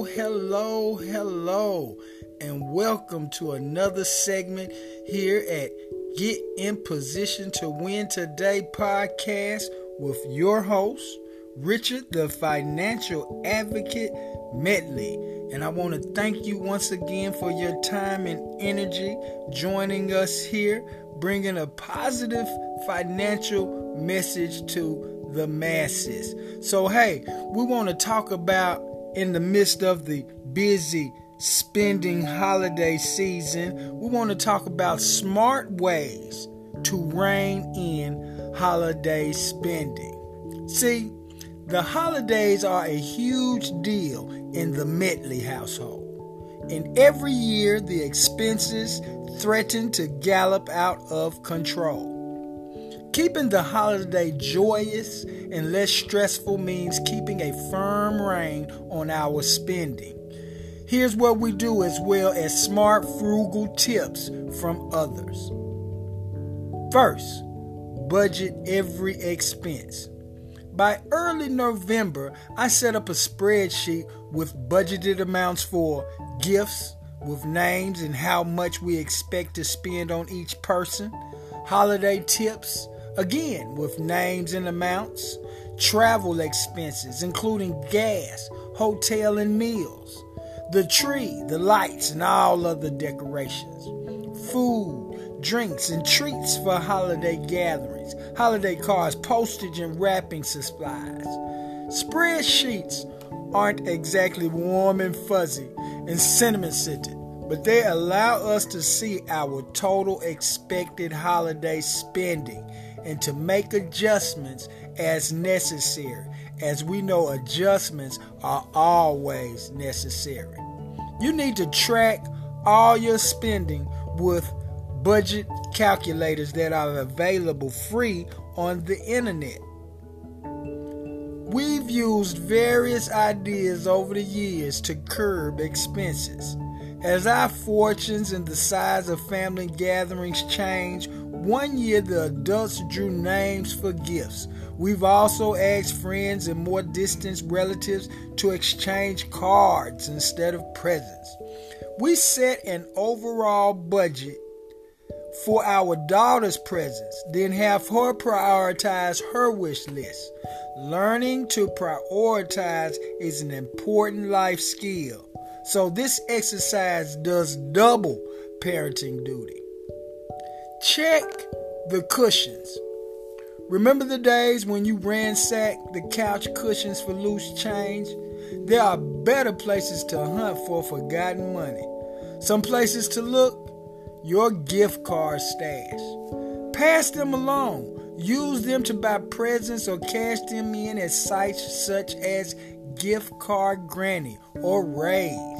Hello, and welcome to another segment here at Get in Position to Win Today podcast with your host, Richard the Financial Advocate Medley. And I want to thank you once again for your time and energy joining us here, bringing a positive financial message to the masses. So, hey, we want to talk about, in the midst of the busy spending holiday season, we want to talk about smart ways to rein in holiday spending. See, the holidays are a huge deal in the Medley household, and every year the expenses threaten to gallop out of control. Keeping the holiday joyous and less stressful means keeping a firm rein on our spending. Here's what we do, as well as smart, frugal tips from others. First, budget every expense. By early November, I set up a spreadsheet with budgeted amounts for gifts, with names and how much we expect to spend on each person, holiday tips, again with names and amounts, travel expenses including gas, hotel and meals, the tree, the lights and all other decorations, food, drinks and treats for holiday gatherings, holiday cards, postage and wrapping supplies. Spreadsheets aren't exactly warm and fuzzy and sentiment scented, but they allow us to see our total expected holiday spending and to make adjustments as necessary, as we know adjustments are always necessary. You need to track all your spending with budget calculators that are available free on the internet. We've used various ideas over the years to curb expenses. As our fortunes and the size of family gatherings change, one year the adults drew names for gifts. We've also asked friends and more distant relatives to exchange cards instead of presents. We set an overall budget for our daughter's presents, then have her prioritize her wish list. Learning to prioritize is an important life skill, so this exercise does double parenting duty. Check the cushions. Remember the days when you ransacked the couch cushions for loose change? There are better places to hunt for forgotten money. Some places to look: your gift card stash. Pass them along. Use them to buy presents or cash them in at sites such as Gift Card Granny or Raise.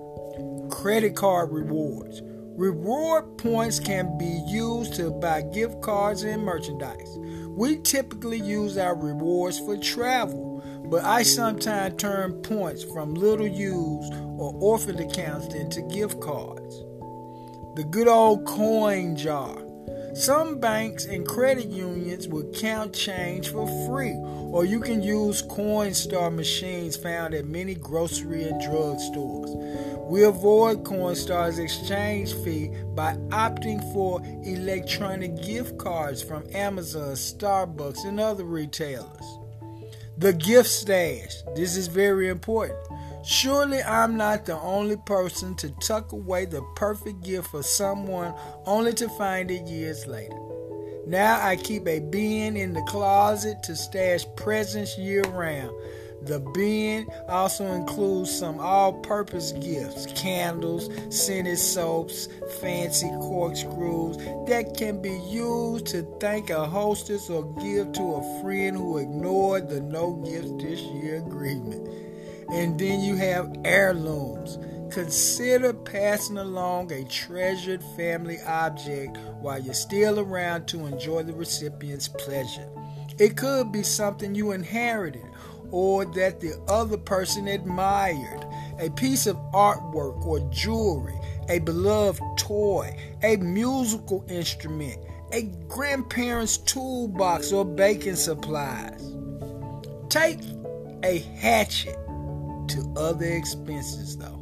Credit card rewards. Reward points can be used to buy gift cards and merchandise. We typically use our rewards for travel, but I sometimes turn points from little used or orphaned accounts into gift cards. The good old coin jar. Some banks and credit unions will count change for free, or you can use Coinstar machines found at many grocery and drug stores. We avoid Coinstar's exchange fee by opting for electronic gift cards from Amazon, Starbucks, and other retailers. The gift stash. This is very important. Surely I'm not the only person to tuck away the perfect gift for someone only to find it years later. Now I keep a bin in the closet to stash presents year round. The bin also includes some all-purpose gifts, candles, scented soaps, fancy corkscrews that can be used to thank a hostess or give to a friend who ignored the no gifts this year agreement. And then you have heirlooms. Consider passing along a treasured family object while you're still around to enjoy the recipient's pleasure. It could be something you inherited or that the other person admired, a piece of artwork or jewelry, a beloved toy, a musical instrument, a grandparent's toolbox or baking supplies. Take a hatchet to other expenses, though.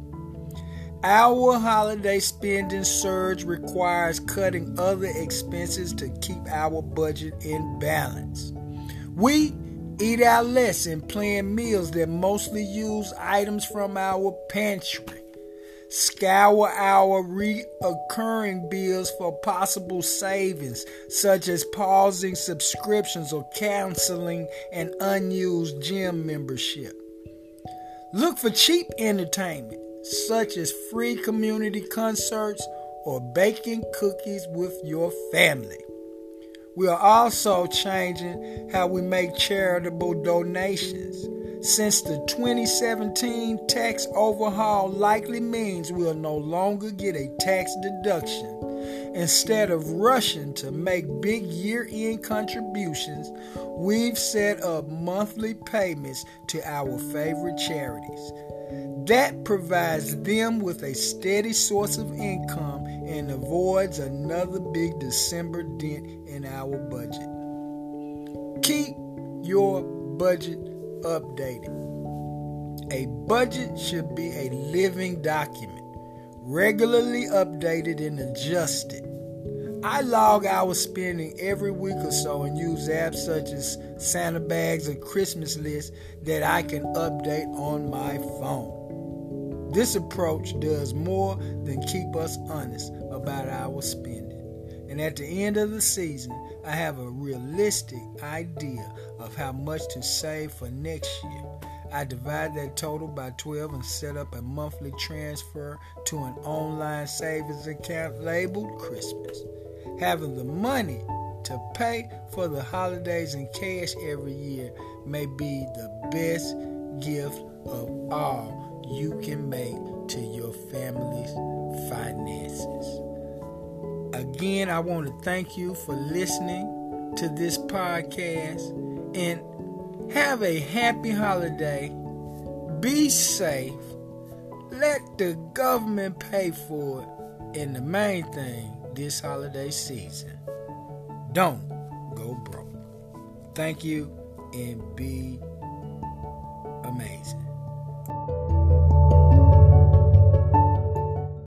Our holiday spending surge requires cutting other expenses to keep our budget in balance. We eat out less and plan meals that mostly use items from our pantry. Scour our recurring bills for possible savings, such as pausing subscriptions or canceling an unused gym membership. Look for cheap entertainment, such as free community concerts or baking cookies with your family. We are also changing how we make charitable donations. Since the 2017 tax overhaul likely means we'll no longer get a tax deduction, instead of rushing to make big year-end contributions, we've set up monthly payments to our favorite charities. That provides them with a steady source of income and avoids another big December dent in our budget. Keep your budget updated. A budget should be a living document, regularly updated and adjusted. I log our spending every week or so and use apps such as Santa Bags or Christmas lists that I can update on my phone. This approach does more than keep us honest about our spending. And at the end of the season, I have a realistic idea of how much to save for next year. I divide that total by 12 and set up a monthly transfer to an online savings account labeled Christmas. Having the money to pay for the holidays in cash every year may be the best gift of all you can make to your family's finances. Again, I want to thank you for listening to this podcast and have a happy holiday. Be safe. Let the government pay for it. And the main thing this holiday season, don't go broke. Thank you and be amazing.